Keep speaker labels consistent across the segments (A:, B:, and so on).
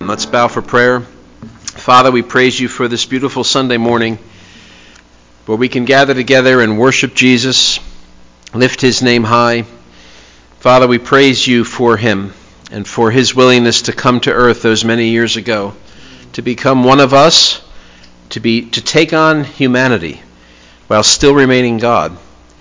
A: Let's bow for prayer. Father, we praise you for this beautiful Sunday morning where we can gather together and worship Jesus, lift his name high. Father, we praise you for him and for his willingness to come to earth those many years ago, to become one of us, to take on humanity while still remaining God,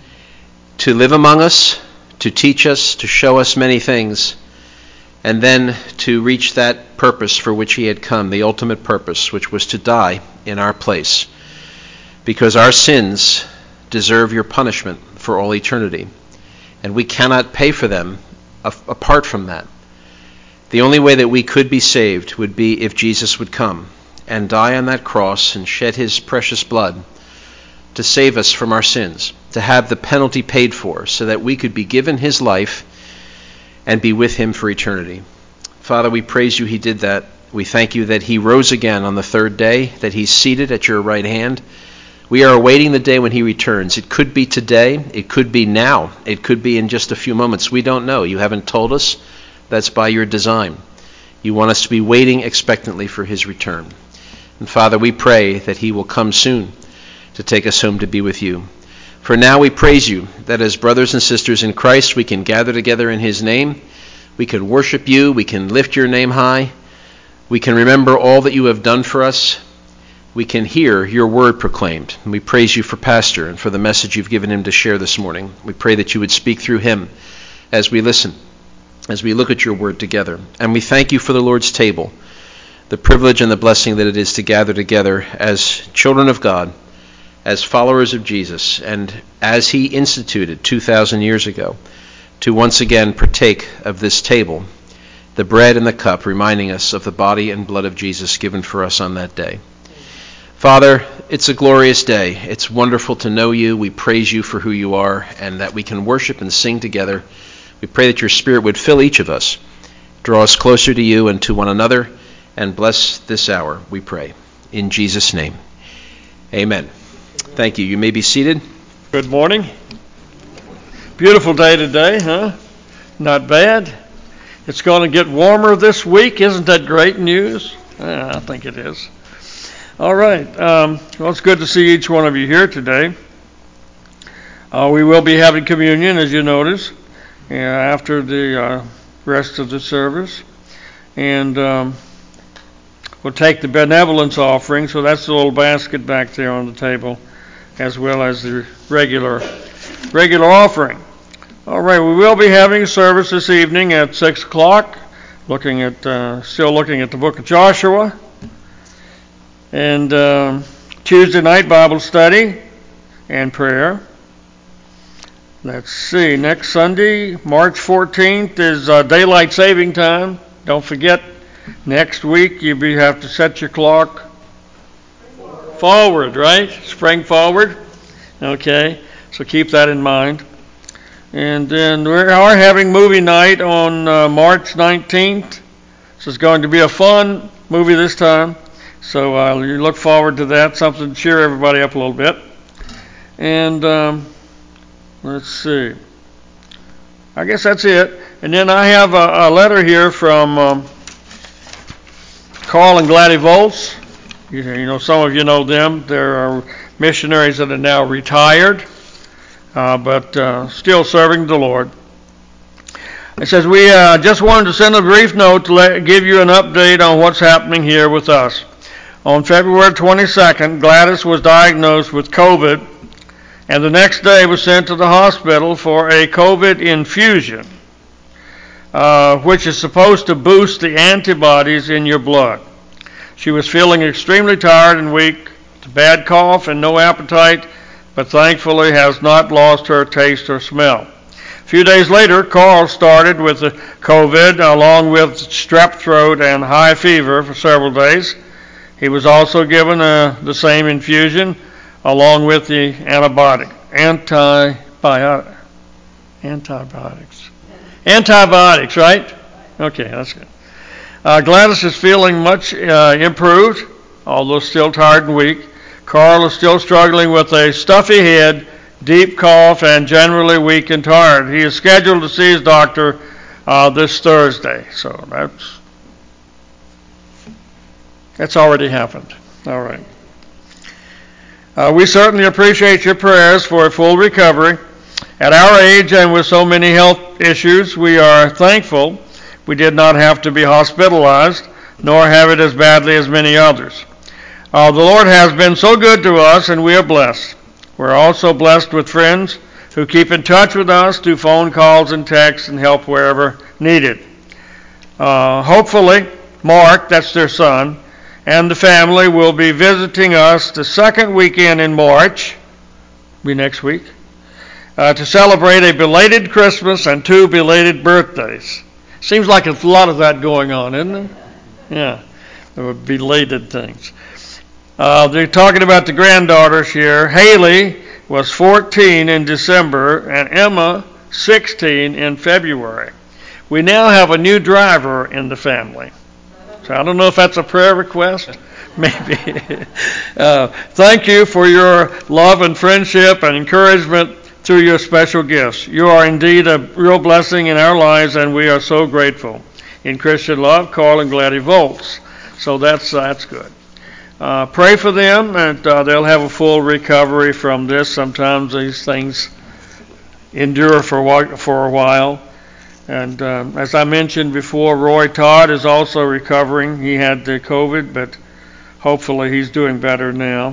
A: to live among us, to teach us, to show us many things, and then to reach that purpose for which he had come, the ultimate purpose, which was to die in our place, because our sins deserve your punishment for all eternity, and we cannot pay for them apart from that. The only way that we could be saved would be if Jesus would come and die on that cross and shed his precious blood to save us from our sins, to have the penalty paid for so that we could be given his life and be with him for eternity. Father, we praise you he did that. We thank you that he rose again on the third day, that he's seated at your right hand. We are awaiting the day when he returns. It could be today. It could be now. It could be in just a few moments. We don't know. You haven't told us. That's by your design. You want us to be waiting expectantly for his return. And Father, we pray that he will come soon to take us home to be with you. For now we praise you that as brothers and sisters in Christ we can gather together in his name. We can worship you. We can lift your name high. We can remember all that you have done for us. We can hear your word proclaimed. And we praise you for Pastor and for the message you've given him to share this morning. We pray that you would speak through him as we listen, as we look at your word together. And we thank you for the Lord's table, the privilege and the blessing that it is to gather together as children of God, as followers of Jesus, and as he instituted 2,000 years ago, to once again partake of this table, the bread and the cup, reminding us of the body and blood of Jesus given for us on that day. Father, it's a glorious day. It's wonderful to know you. We praise you for who you are, and that we can worship and sing together. We pray that your Spirit would fill each of us, draw us closer to you and to one another, and bless this hour, we pray. In Jesus' name, amen. Thank you. You may be seated.
B: Good morning. Beautiful day today, huh? Not bad. It's going to get warmer this week. Isn't that great news? I think it is. All right. Well, it's good to see each one of you here today. We will be having communion, as you notice, after the rest of the service. And we'll take the benevolence offering. So that's the little basket back there on the table, as well as the regular offering. All right, we will be having a service this evening at 6 o'clock, still looking at the book of Joshua. And Tuesday night Bible study and prayer. Let's see, next Sunday, March 14th, is daylight saving time. Don't forget, next week you have to set your clock forward, right? Spring forward. Okay, so keep that in mind. And then we are having movie night on March 19th. So it's going to be a fun movie this time. So you look forward to that, something to cheer everybody up a little bit. And let's see. I guess that's it. And then I have a letter here from Carl and Gladys Volz. You know, some of you know them. They're missionaries that are now retired, but still serving the Lord. It says, we just wanted to send a brief note to give you an update on what's happening here with us. On February 22nd, Gladys was diagnosed with COVID, and the next day was sent to the hospital for a COVID infusion, which is supposed to boost the antibodies in your blood. She was feeling extremely tired and weak, with a bad cough and no appetite, but thankfully has not lost her taste or smell. A few days later, Carl started with the COVID, along with strep throat and high fever for several days. He was also given the same infusion, along with the antibiotics, right? Okay, that's good. Gladys is feeling much improved, although still tired and weak. Carl is still struggling with a stuffy head, deep cough, and generally weak and tired. He is scheduled to see his doctor this Thursday. So That's already happened. All right. We certainly appreciate your prayers for a full recovery. At our age and with so many health issues, we are thankful we did not have to be hospitalized, nor have it as badly as many others. The Lord has been so good to us, and we are blessed. We're also blessed with friends who keep in touch with us through phone calls and texts and help wherever needed. Hopefully, Mark, that's their son, and the family will be visiting us the second weekend in March, be next week, to celebrate a belated Christmas and 2 belated birthdays. Seems like a lot of that going on, isn't it? Yeah, there were belated things. They're talking about the granddaughters here. Haley was 14 in December and Emma 16 in February. We now have a new driver in the family. So I don't know if that's a prayer request. Maybe. Thank you for your love and friendship and encouragement through your special gifts. You are indeed a real blessing in our lives, and we are so grateful. In Christian love, Carl and Gladys Volts. So that's good. Pray for them, and they'll have a full recovery from this. Sometimes these things endure for a while. And as I mentioned before, Roy Todd is also recovering. He had the COVID, but hopefully he's doing better now.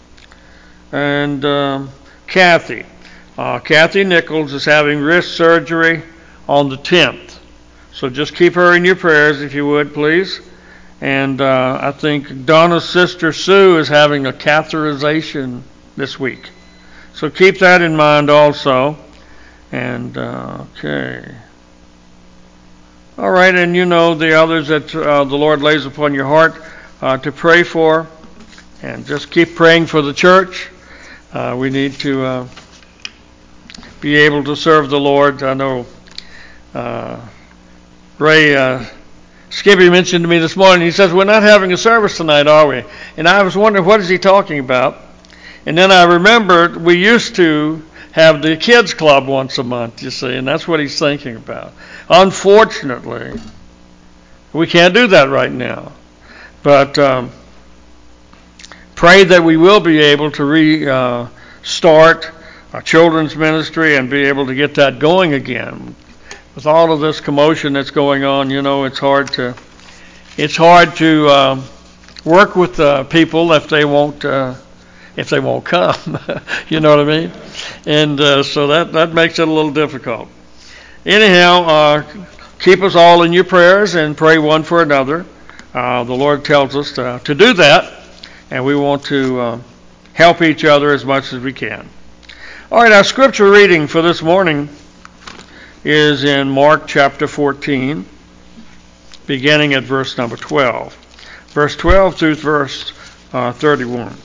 B: And Kathy Nichols is having wrist surgery on the 10th. So just keep her in your prayers if you would, please. And I think Donna's sister Sue is having a catheterization this week. So keep that in mind also. And okay. All right, and you know the others that the Lord lays upon your heart to pray for. And just keep praying for the church. We need to be able to serve the Lord. I know Ray Skibby mentioned to me this morning, he says, we're not having a service tonight, are we? And I was wondering, what is he talking about? And then I remembered we used to have the kids club once a month, you see, and that's what he's thinking about. Unfortunately, we can't do that right now. But pray that we will be able to restart our children's ministry and be able to get that going again. With all of this commotion that's going on, you know, it's hard to work with people if they won't come. You know what I mean? And so that makes it a little difficult. Anyhow, keep us all in your prayers and pray one for another. The Lord tells us to do that, and we want to help each other as much as we can. All right, our scripture reading for this morning is in Mark chapter 14, beginning at verse number 12. Verse 12 through verse 31.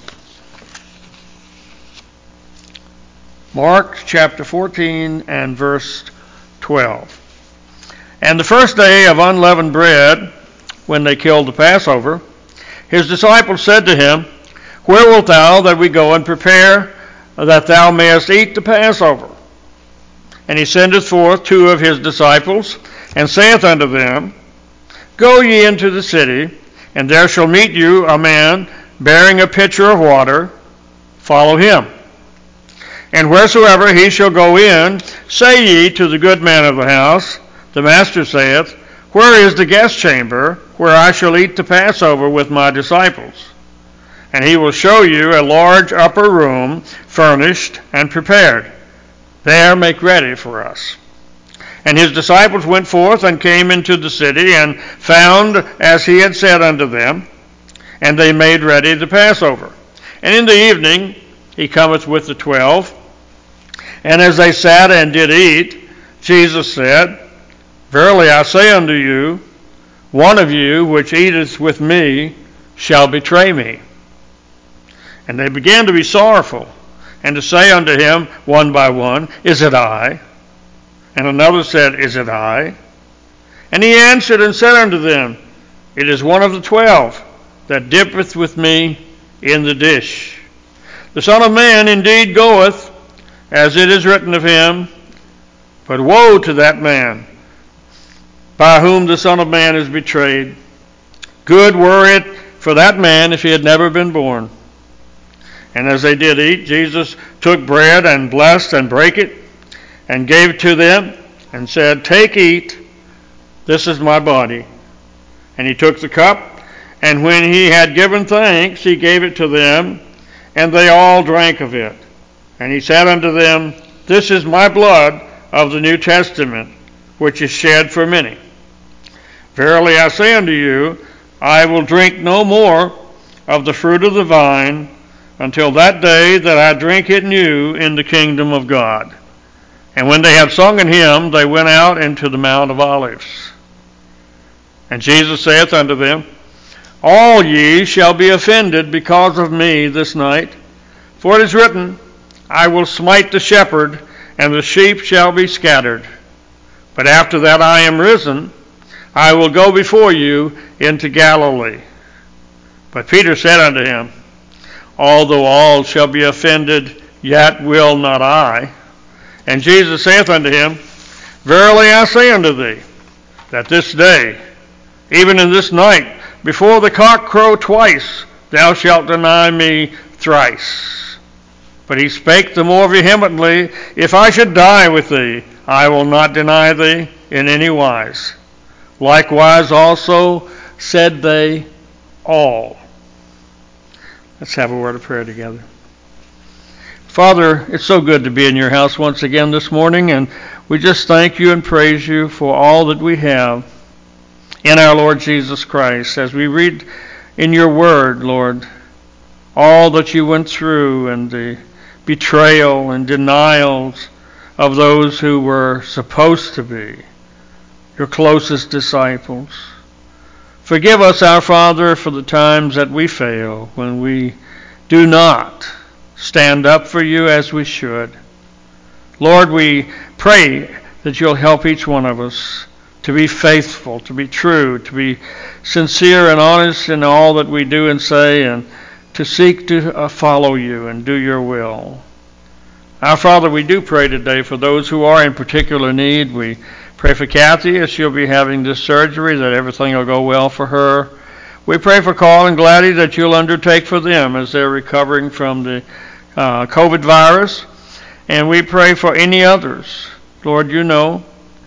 B: Mark chapter 14 and verse 12. And the first day of unleavened bread, when they killed the Passover, his disciples said to him, Where wilt thou that we go and prepare that thou mayest eat the Passover? And he sendeth forth 2 of his disciples, and saith unto them, Go ye into the city, and there shall meet you a man bearing a pitcher of water. Follow him. And wheresoever he shall go in, say ye to the good man of the house, The master saith, Where is the guest chamber, where I shall eat the Passover with my disciples? And he will show you a large upper room, furnished and prepared. There make ready for us. And his disciples went forth and came into the city, and found as he had said unto them, and they made ready the Passover. And in the evening he cometh with the 12. And as they sat and did eat, Jesus said, Verily I say unto you, one of you which eateth with me shall betray me. And they began to be sorrowful, and to say unto him one by one, Is it I? And another said, Is it I? And he answered and said unto them, It is one of the 12 that dippeth with me in the dish. The Son of Man indeed goeth, as it is written of him, but woe to that man by whom the Son of Man is betrayed. Good were it for that man if he had never been born. And as they did eat, Jesus took bread and blessed and brake it and gave it to them and said, "Take, eat, this is my body." And he took the cup, and when he had given thanks, he gave it to them, and they all drank of it. And he said unto them, "This is my blood of the New Testament, which is shed for many. Verily I say unto you, I will drink no more of the fruit of the vine until that day that I drink it new in the kingdom of God." And when they had sung an hymn, they went out into the Mount of Olives. And Jesus saith unto them, "All ye shall be offended because of me this night. For it is written, I will smite the shepherd, and the sheep shall be scattered. But after that I am risen, I will go before you into Galilee." But Peter said unto him, "Although all shall be offended, yet will not I." And Jesus saith unto him, "Verily I say unto thee, that this day, even in this night, before the cock crow twice, thou shalt deny me thrice." But he spake the more vehemently, "If I should die with thee, I will not deny thee in any wise." Likewise also said they all. Let's have a word of prayer together. Father, it's so good to be in your house once again this morning, and we just thank you and praise you for all that we have in our Lord Jesus Christ. As we read in your word, Lord, all that you went through and the betrayal and denials of those who were supposed to be your closest disciples. Forgive us, our Father, for the times that we fail, when we do not stand up for you as we should. Lord, we pray that you'll help each one of us to be faithful, to be true, to be sincere and honest in all that we do and say, and to seek to follow you and do your will. Our Father, we do pray today for those who are in particular need. We pray for Kathy as she'll be having this surgery, that everything will go well for her. We pray for Carl and Gladys that you'll undertake for them as they're recovering from the COVID virus. And we pray for any others. Lord, you know.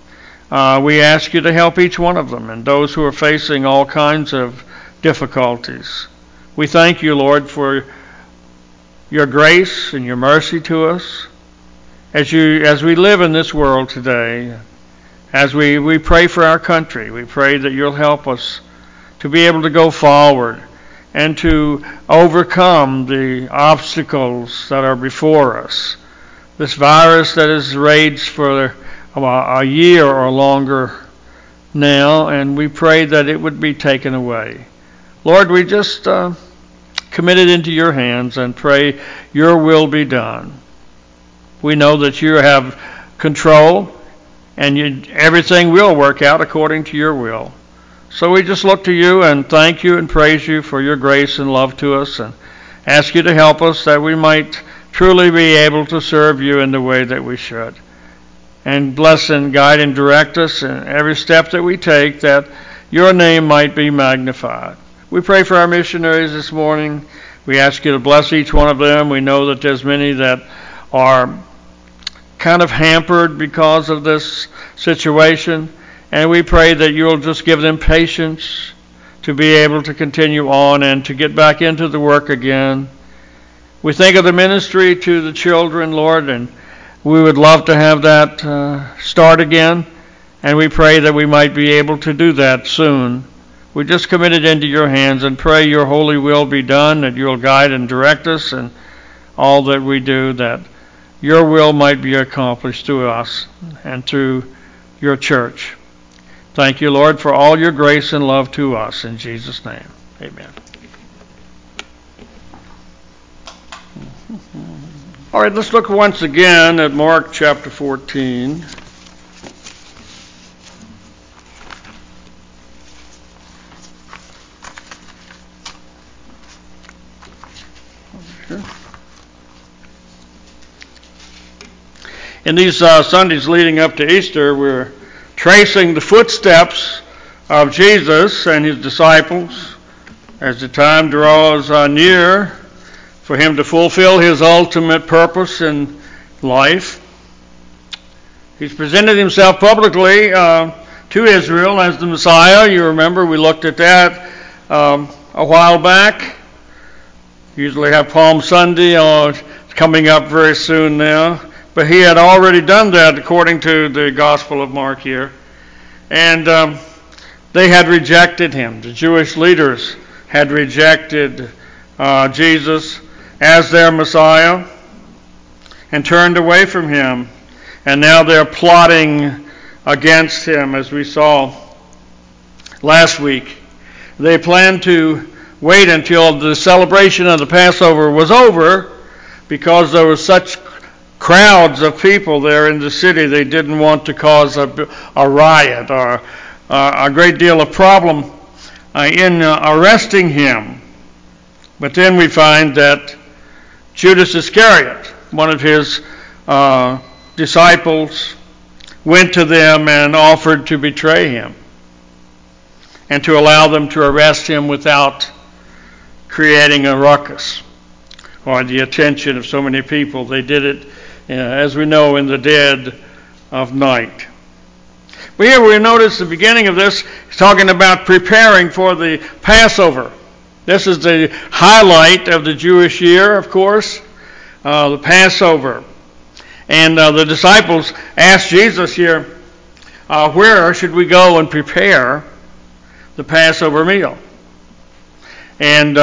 B: We ask you to help each one of them and those who are facing all kinds of difficulties. We thank you, Lord, for your grace and your mercy to us as we live in this world today. As we pray for our country, we pray that you'll help us to be able to go forward and to overcome the obstacles that are before us. This virus that has raged for a year or longer now, and we pray that it would be taken away. Lord, we just commit it into your hands and pray your will be done. We know that you have control, and everything will work out according to your will. So we just look to you and thank you and praise you for your grace and love to us, and ask you to help us that we might truly be able to serve you in the way that we should. And bless and guide and direct us in every step that we take, that your name might be magnified. We pray for our missionaries this morning. We ask you to bless each one of them. We know that there's many that are kind of hampered because of this situation, and we pray that you'll just give them patience to be able to continue on and to get back into the work again. We think of the ministry to the children, Lord, and we would love to have that start again, and we pray that we might be able to do that soon. We just commit it into your hands and pray your holy will be done, that you'll guide and direct us in all that we do, that your will might be accomplished through us and through your church. Thank you, Lord, for all your grace and love to us. In Jesus' name, amen. All right, let's look once again at Mark chapter 14. In these Sundays leading up to Easter, we're tracing the footsteps of Jesus and his disciples as the time draws near for him to fulfill his ultimate purpose in life. He's presented himself publicly to Israel as the Messiah. You remember we looked at that a while back. Usually have Palm Sunday. It's coming up very soon now. But he had already done that according to the Gospel of Mark here. And they had rejected him. The Jewish leaders had rejected Jesus as their Messiah and turned away from him. And now they're plotting against him, as we saw last week. They planned to wait until the celebration of the Passover was over because there were such crowds of people there in the city. They didn't want to cause a riot or a great deal of problem in arresting him. But then we find that Judas Iscariot, one of his disciples, went to them and offered to betray him and to allow them to arrest him without creating a ruckus or the attention of so many people. They did it, as we know, in the dead of night. But here we notice the beginning of this is talking about preparing for the Passover. This is the highlight of the Jewish year, of course, the Passover. And the disciples asked Jesus here, where should we go and prepare the Passover meal? And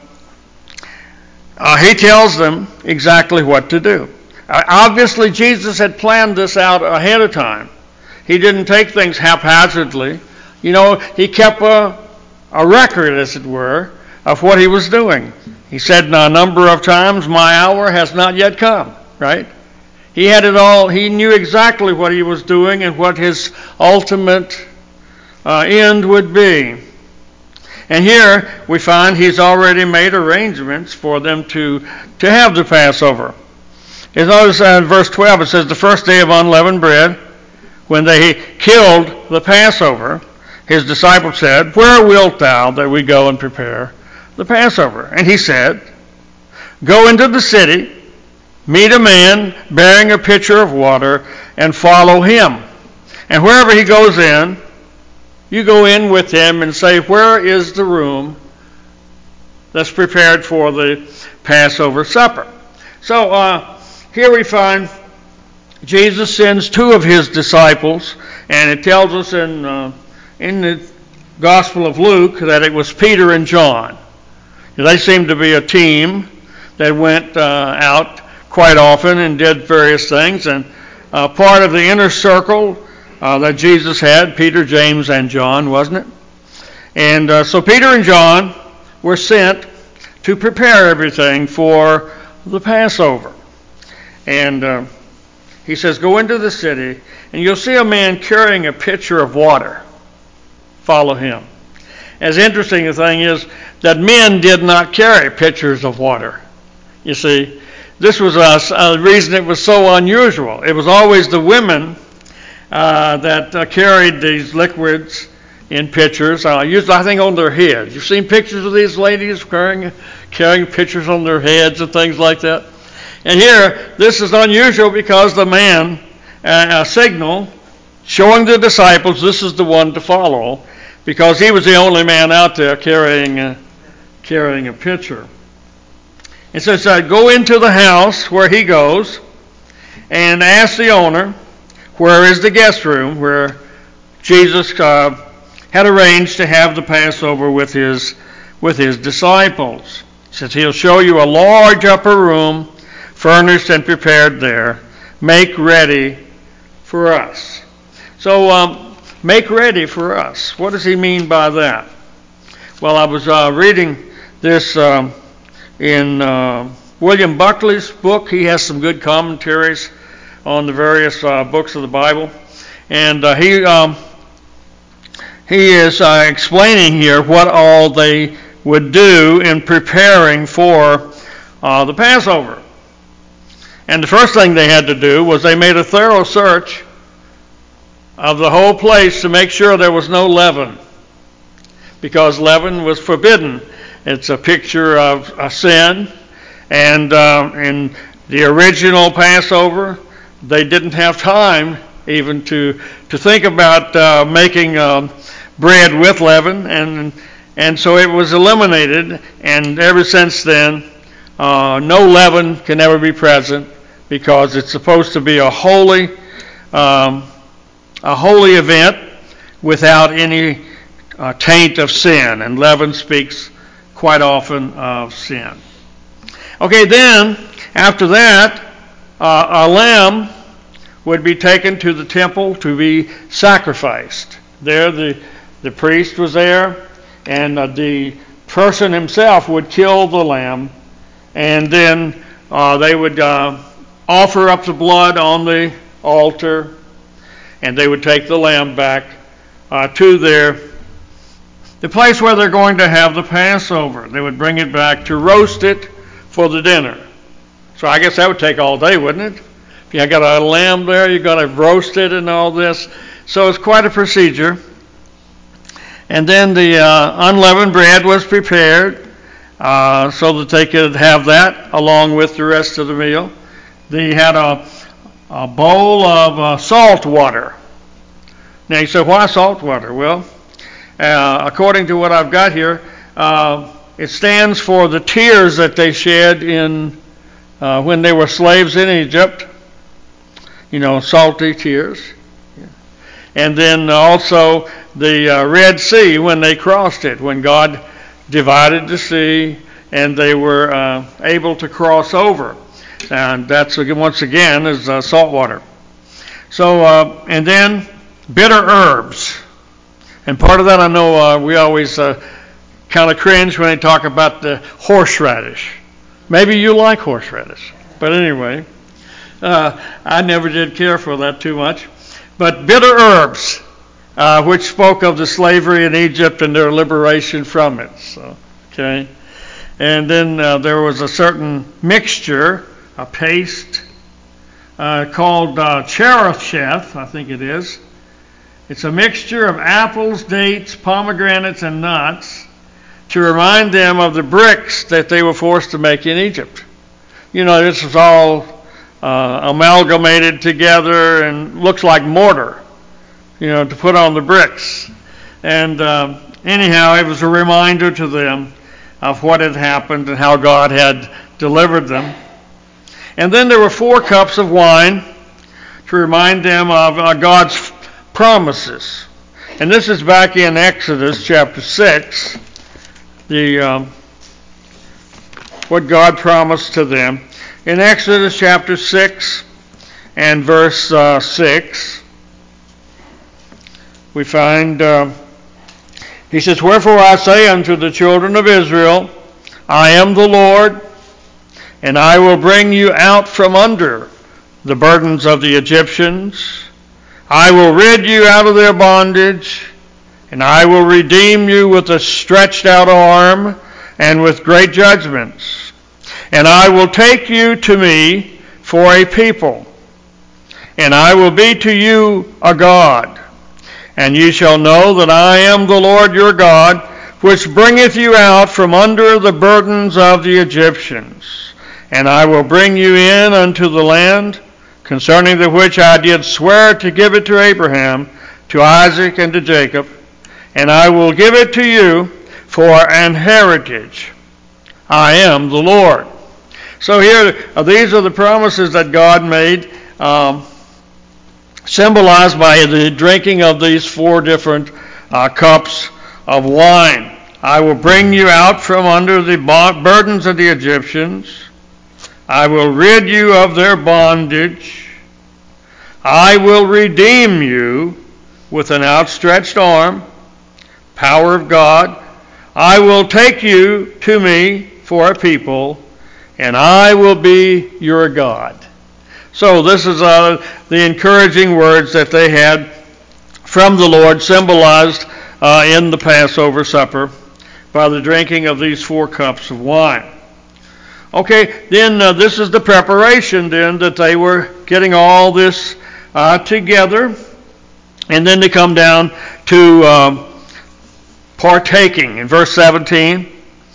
B: he tells them exactly what to do. Obviously, Jesus had planned this out ahead of time. He didn't take things haphazardly. You know, he kept a record, as it were, of what he was doing. He said a number of times, my hour has not yet come, right? He had it all. He knew exactly what he was doing and what his ultimate end would be. And here we find he's already made arrangements for them to have the Passover. You notice in verse 12 it says, the first day of unleavened bread, when they killed the Passover, his disciples said, where wilt thou that we go and prepare the Passover? And he said, go into the city, meet a man bearing a pitcher of water, and follow him. And wherever he goes in, you go in with him and say, where is the room that's prepared for the Passover supper? So here we find Jesus sends two of his disciples, and it tells us in the Gospel of Luke that it was Peter and John. They seemed to be a team that went out quite often and did various things, and part of the inner circle that Jesus had, Peter, James, and John, wasn't it? And so Peter and John were sent to prepare everything for the Passover. And he says, go into the city, and you'll see a man carrying a pitcher of water. Follow him. As interesting a thing is that men did not carry pitchers of water. You see, this was a reason it was so unusual. It was always the women that carried these liquids in pitchers, usually I think on their heads. You've seen pictures of these ladies carrying pitchers on their heads and things like that. And here, this is unusual because the man, a signal, showing the disciples this is the one to follow, because he was the only man out there carrying a pitcher. It says, go into the house where he goes and ask the owner, where is the guest room where Jesus had arranged to have the Passover with his disciples. He says he'll show you a large upper room, furnished and prepared there. Make ready for us. So make ready for us. What does he mean by that? Well, I was reading this in William Buckley's book. He has some good commentaries on the various books of the Bible. And he is explaining here what all they would do in preparing for the Passover. And the first thing they had to do was they made a thorough search of the whole place to make sure there was no leaven, because leaven was forbidden It's a picture of a sin. And in the original Passover, they didn't have time even to think about making bread with leaven, and so it was eliminated. And ever since then, no leaven can ever be present, because it's supposed to be a holy event without any taint of sin, and leaven speaks quite often of sin. Okay, then after that, a lamb would be taken to the temple to be sacrificed. There, the priest was there, and the person himself would kill the lamb, and then they would offer up the blood on the altar, and they would take the lamb back to the place where they're going to have the Passover. They would bring it back to roast it for the dinner. So I guess that would take all day, wouldn't it? If you got a lamb there, you've got to roast it and all this. So it's quite a procedure. And then the unleavened bread was prepared so that they could have that along with the rest of the meal. They had a bowl of salt water. Now you say, why salt water? Well, according to what I've got here, it stands for the tears that they shed when they were slaves in Egypt. You know, salty tears. And then also the Red Sea, when they crossed it, when God divided the sea and they were able to cross over. And that's, once again, is salt water. So, and then bitter herbs. And part of that, I know we always kind of cringe when they talk about the horseradish. Maybe you like horseradish. But anyway, I never did care for that too much. But bitter herbs, which spoke of the slavery in Egypt and their liberation from it. So, okay. And then there was a certain mixture, a paste, called cherisheth, I think it is. It's a mixture of apples, dates, pomegranates, and nuts to remind them of the bricks that they were forced to make in Egypt. You know, this was all amalgamated together and looks like mortar, you know, to put on the bricks. And anyhow, it was a reminder to them of what had happened and how God had delivered them. And then there were 4 cups of wine to remind them of God's promises. And this is back in Exodus chapter 6, what God promised to them. In Exodus chapter 6 and verse 6, we find, he says, "Wherefore I say unto the children of Israel, I am the Lord, and I will bring you out from under the burdens of the Egyptians. I will rid you out of their bondage, and I will redeem you with a stretched out arm and with great judgments. And I will take you to me for a people, and I will be to you a God. And ye shall know that I am the Lord your God, which bringeth you out from under the burdens of the Egyptians. And I will bring you in unto the land, concerning the which I did swear to give it to Abraham, to Isaac, and to Jacob, and I will give it to you for an heritage. I am the Lord." So here, these are the promises that God made, symbolized by the drinking of these 4 different cups of wine. I will bring you out from under the burdens of the Egyptians. I will rid you of their bondage. I will redeem you with an outstretched arm, power of God. I will take you to me for a people, and I will be your God. So this is the encouraging words that they had from the Lord, symbolized in the Passover supper by the drinking of these 4 cups of wine. Okay, then this is the preparation then that they were getting all this together, and then they come down to partaking. In verse 17,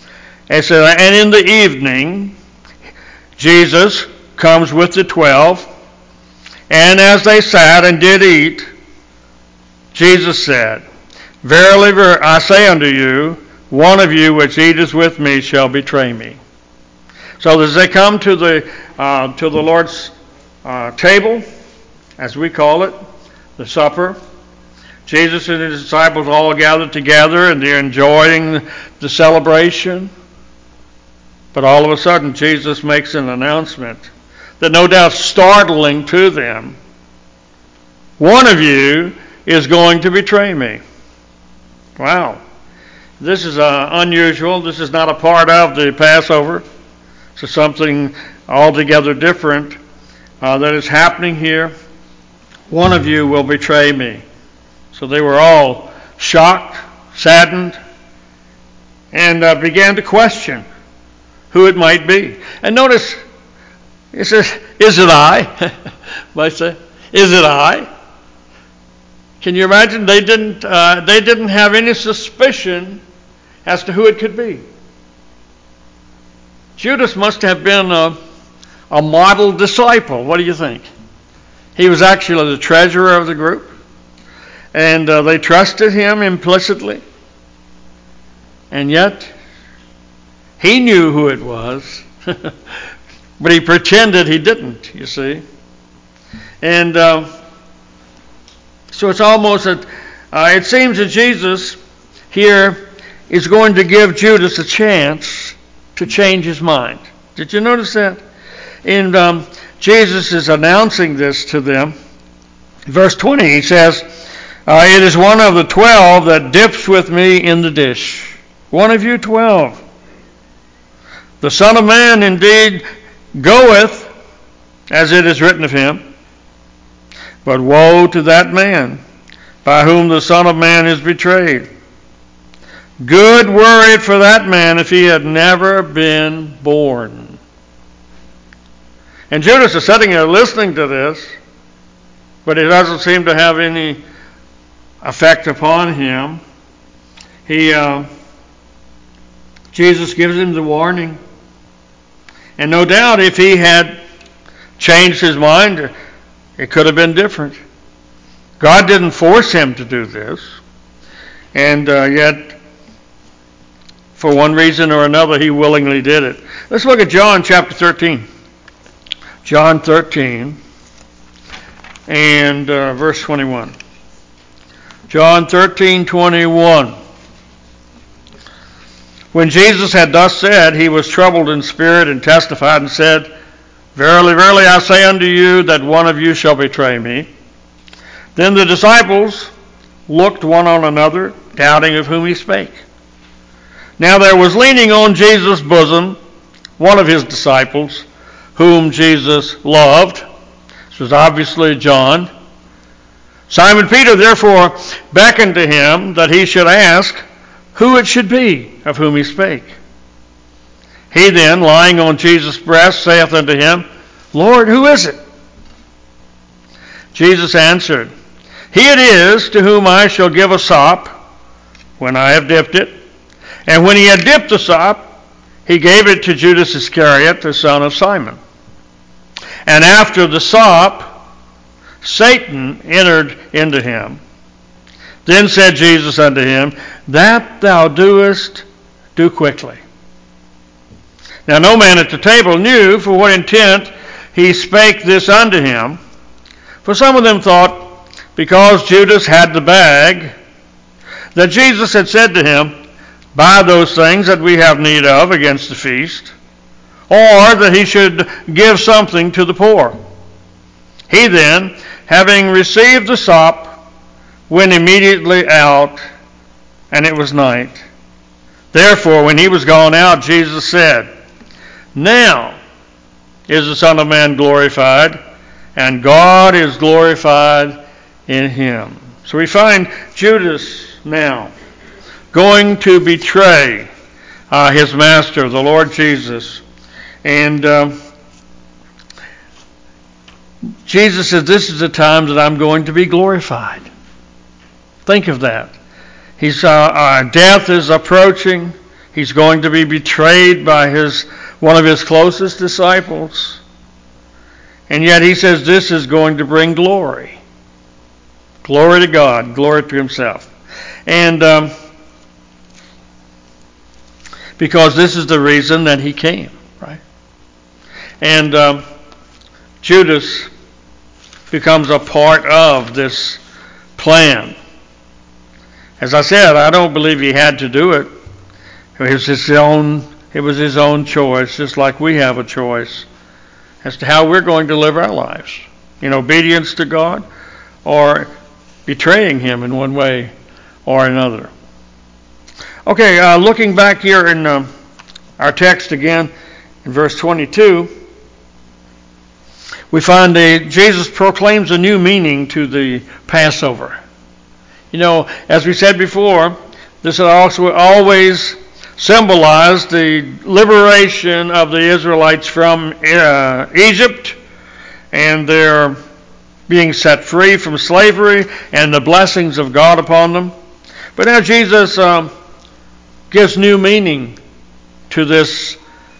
B: And so, and in the evening, Jesus comes with the 12, and as they sat and did eat, Jesus said, Verily, I say unto you, one of you which eateth with me shall betray me. So as they come to the Lord's table, as we call it, the supper, Jesus and his disciples all gathered together, and they're enjoying the celebration. But all of a sudden, Jesus makes an announcement that no doubt startling to them. One of you is going to betray me. Wow. This is unusual. This is not a part of the Passover. This is something altogether different that is happening here. One of you will betray me. So they were all shocked, saddened, and began to question who it might be. And notice, it says, is it I? Might say, is it I? Can you imagine? They didn't have any suspicion as to who it could be. Judas must have been a model disciple. What do you think? He was actually the treasurer of the group, and they trusted him implicitly. And yet, he knew who it was, but he pretended he didn't, you see. And so it's almost it seems that Jesus here is going to give Judas a chance to change his mind. Did you notice that? And Jesus is announcing this to them. Verse 20, he says, it is one of the 12 that dips with me in the dish. One of you 12. The Son of Man indeed goeth, as it is written of him, but woe to that man by whom the Son of Man is betrayed. Good were it for that man if he had never been born. And Judas is sitting there listening to this, but it doesn't seem to have any effect upon him. Jesus gives him the warning. And no doubt if he had changed his mind, it could have been different. God didn't force him to do this. And yet, for one reason or another, he willingly did it. Let's look at John chapter 13. John 13 and verse 21. John 13:21. When Jesus had thus said, he was troubled in spirit and testified and said, Verily, verily, I say unto you that one of you shall betray me. Then the disciples looked one on another, doubting of whom he spake. Now there was leaning on Jesus' bosom one of his disciples, whom Jesus loved. This was obviously John. Simon Peter therefore beckoned to him that he should ask who it should be of whom he spake. He then, lying on Jesus' breast, saith unto him, Lord, who is it? Jesus answered, He it is to whom I shall give a sop when I have dipped it. And when he had dipped the sop, he gave it to Judas Iscariot, the son of Simon. And after the sop, Satan entered into him. Then said Jesus unto him, That thou doest, do quickly. Now no man at the table knew for what intent he spake this unto him. For some of them thought, because Judas had the bag, that Jesus had said to him, Buy those things that we have need of against the feast, or that he should give something to the poor. He then, having received the sop, went immediately out, and it was night. Therefore, when he was gone out, Jesus said, Now is the Son of Man glorified, and God is glorified in him. So we find Judas now going to betray his master, the Lord Jesus. And Jesus says, this is the time that I'm going to be glorified. Think of that. Death is approaching. He's going to be betrayed by one of his closest disciples. And yet he says this is going to bring glory. Glory to God, glory to himself. And because this is the reason that he came, right? And Judas becomes a part of this plan. As I said, I don't believe he had to do it. It was his own choice, just like we have a choice as to how we're going to live our lives. In obedience to God or betraying him in one way or another. Okay, looking back here in our text again, in verse 22, we find Jesus proclaims a new meaning to the Passover. As we said before, this had also always symbolized the liberation of the Israelites from Egypt and their being set free from slavery and the blessings of God upon them. But now Jesus gives new meaning to this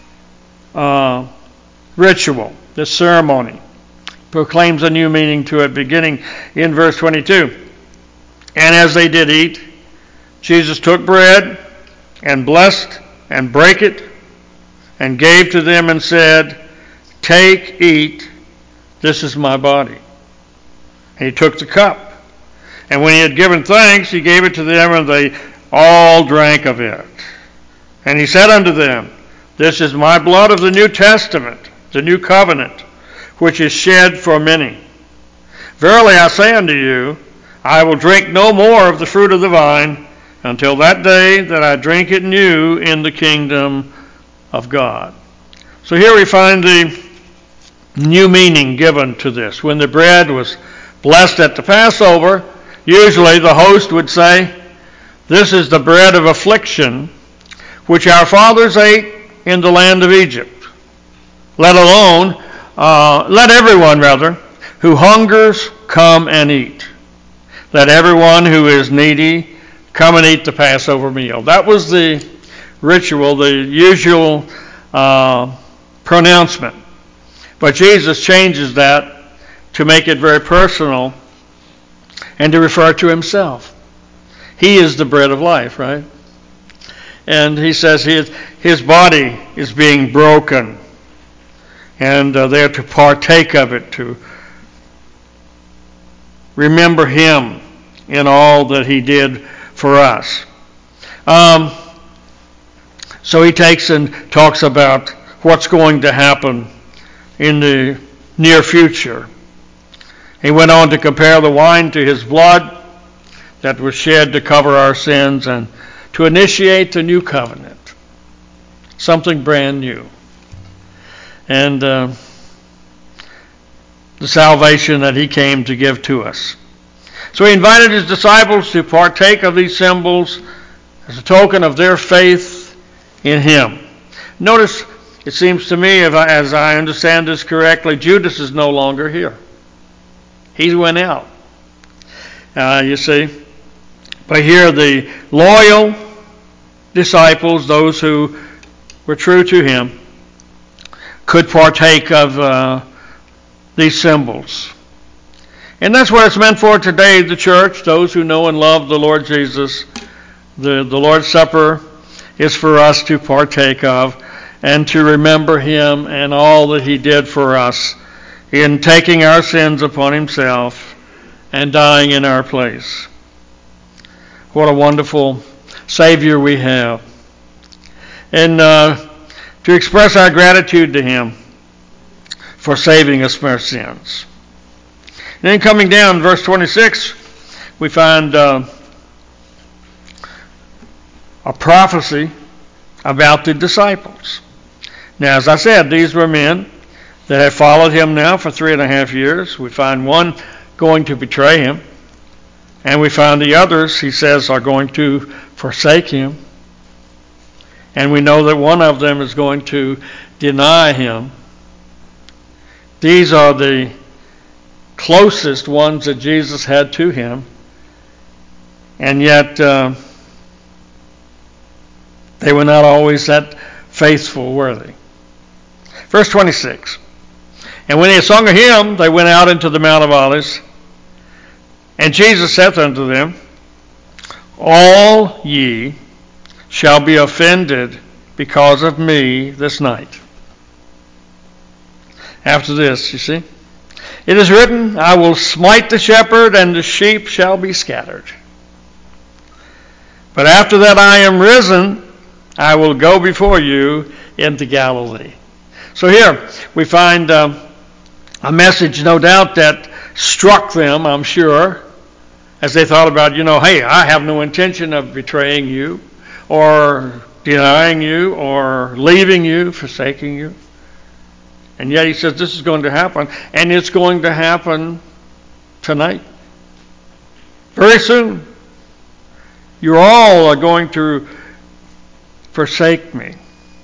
B: ritual, this ceremony. Proclaims a new meaning to it, beginning in verse 22. And as they did eat, Jesus took bread and blessed and brake it and gave to them and said, "Take, eat, this is my body." And he took the cup. And when he had given thanks, he gave it to them, and they all drank of it. And he said unto them, "This is my blood of the New Testament, the new covenant, which is shed for many. Verily I say unto you, I will drink no more of the fruit of the vine until that day that I drink it new in the kingdom of God." So here we find the new meaning given to this. When the bread was blessed at the Passover, usually the host would say, "This is the bread of affliction, which our fathers ate in the land of Egypt. Let everyone who hungers come and eat. Let everyone who is needy come and eat the Passover meal." That was the ritual, the usual pronouncement. But Jesus changes that to make it very personal and to refer to himself. He is the bread of life, right? And he says his body is being broken, and they're to partake of it, to remember him in all that he did for us. So he takes and talks about what's going to happen in the near future. He went on to compare the wine to his blood that was shed to cover our sins and to initiate the new covenant, something brand new. And the salvation that he came to give to us. So he invited his disciples to partake of these symbols as a token of their faith in him. Notice, it seems to me, as I understand this correctly, Judas is no longer here. He went out. You see. But here the loyal disciples, those who were true to him, could partake of these symbols. And that's what it's meant for today, the church, those who know and love the Lord Jesus. The Lord's Supper is for us to partake of and to remember him and all that he did for us in taking our sins upon himself and dying in our place. What a wonderful Savior we have. And to express our gratitude to him for saving us from our sins. And then coming down, verse 26, we find a prophecy about the disciples. Now, as I said, these were men that had followed him now for 3.5 years. We find one going to betray him. And we find the others, he says, are going to forsake him. And we know that one of them is going to deny him. These are the closest ones that Jesus had to him. And yet, They were not always that faithful, were they? Verse 26. And when they had sung a hymn, they went out into the Mount of Olives. And Jesus saith unto them, All ye shall be offended because of me this night. After this, you see, it is written, I will smite the shepherd, and the sheep shall be scattered. But after that I am risen, I will go before you into Galilee. So here we find a message, no doubt, that struck them, I'm sure, as they thought about, hey, I have no intention of betraying you, or denying you, or leaving you, forsaking you. And yet he says this is going to happen, and it's going to happen tonight. Very soon. You all are going to forsake me.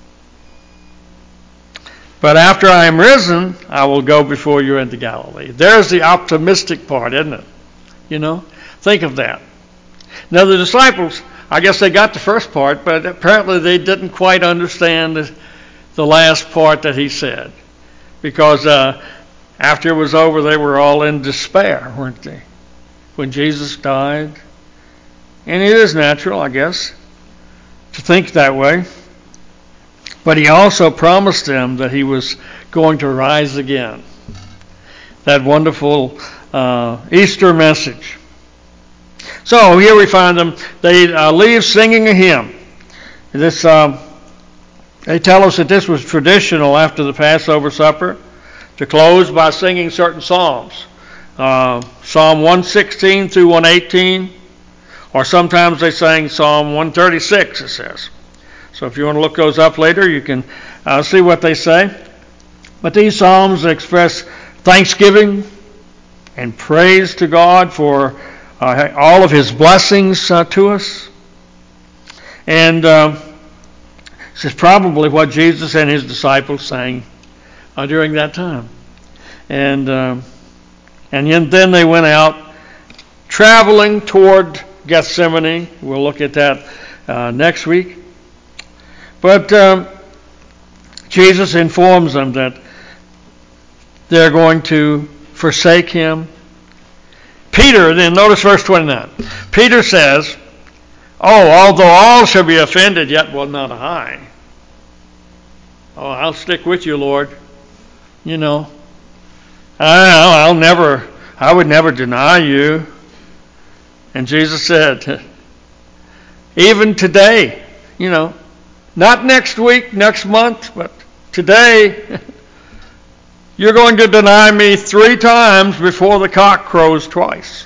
B: But after I am risen, I will go before you into Galilee. There's the optimistic part, isn't it? Think of that. Now the disciples, I guess they got the first part, but apparently they didn't quite understand the last part that he said. Because after it was over, they were all in despair, weren't they? When Jesus died. And it is natural, I guess, to think that way. But he also promised them that he was going to rise again. That wonderful Easter message. So here we find them. They leave singing a hymn. This, they tell us that this was traditional after the Passover supper to close by singing certain psalms. Psalm 116 through 118. Or sometimes they sang Psalm 136, it says. So if you want to look those up later, you can see what they say. But these psalms express thanksgiving and praise to God for all of his blessings to us. And this is probably what Jesus and his disciples sang during that time. And then they went out traveling toward Gethsemane. We'll look at that next week. But Jesus informs them that they're going to forsake him. Peter, then notice verse 29. Peter says, although all shall be offended, yet will not I. I'll stick with you, Lord. I would never deny you. And Jesus said, even today, not next week, next month, but today, you're going to deny me 3 times before the cock crows twice.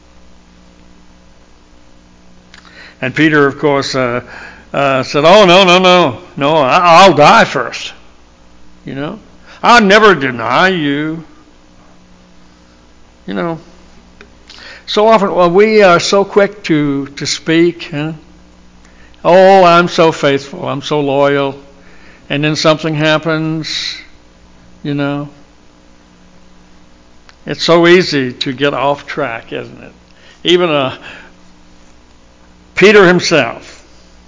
B: And Peter, of course, said, no, I'll die first. I'll never deny you. So often, we are so quick to speak. I'm so faithful. I'm so loyal. And then something happens, It's so easy to get off track, isn't it? Even Peter himself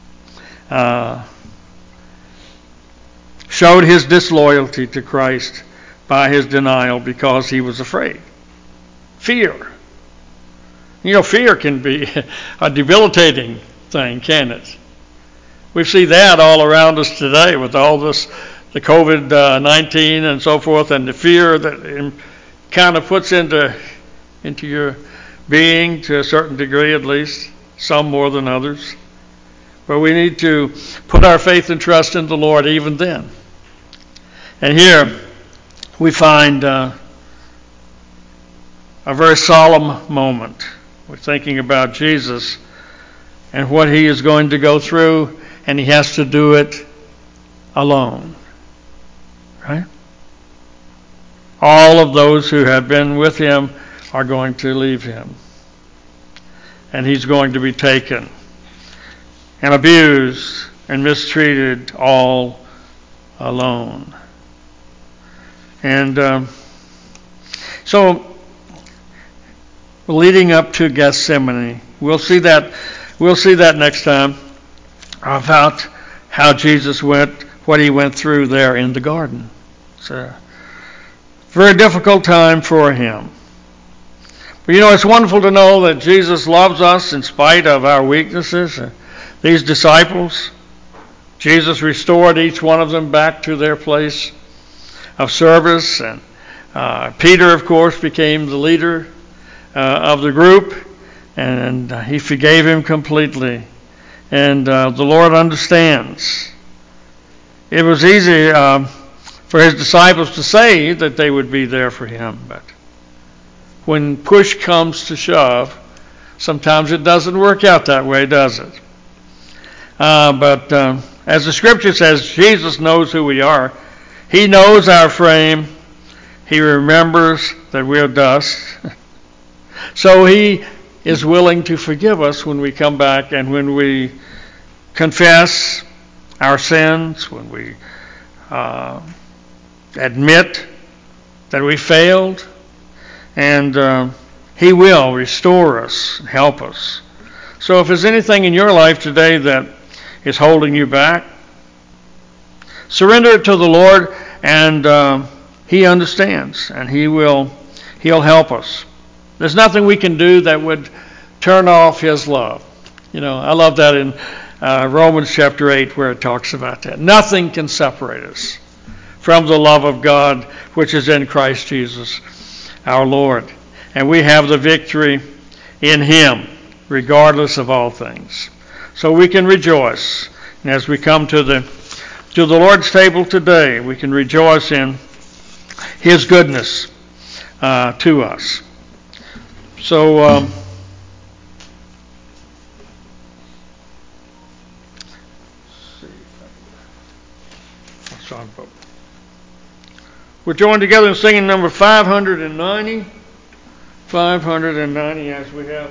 B: showed his disloyalty to Christ by his denial because he was afraid. Fear. Fear can be a debilitating thing, can it? We see that all around us today with all this, the COVID-19 and so forth, and the fear that it kind of puts into your being to a certain degree at least, some more than others. But we need to put our faith and trust in the Lord even then. And here we find a very solemn moment. We're thinking about Jesus and what he is going to go through, and he has to do it alone. Right? All of those who have been with him are going to leave him. And he's going to be taken and abused and mistreated all alone. And so leading up to Gethsemane, we'll see that next time, about how Jesus went, what he went through there in the garden. It's a very difficult time for him. But it's wonderful to know that Jesus loves us in spite of our weaknesses. These disciples, Jesus restored each one of them back to their place of service. And Peter, of course, became the leader of the group, and he forgave him completely. And the Lord understands. It was easy for his disciples to say that they would be there for him, but when push comes to shove, sometimes it doesn't work out that way, does it? But as the Scripture says, Jesus knows who we are. He knows our frame. He remembers that we're dust. So he is willing to forgive us when we come back and when we confess our sins, when we admit that we failed. And he will restore us and help us. So if there's anything in your life today that is holding you back, surrender it to the Lord, and he understands, and he'll help us. There's nothing we can do that would turn off his love. I love that in Romans chapter 8 where it talks about that. Nothing can separate us from the love of God which is in Christ Jesus our Lord. And we have the victory in him, regardless of all things. So we can rejoice. And as we come to the Lord's table today, we can rejoice in his goodness to us. So we're joined together in singing number 590. 590 as we have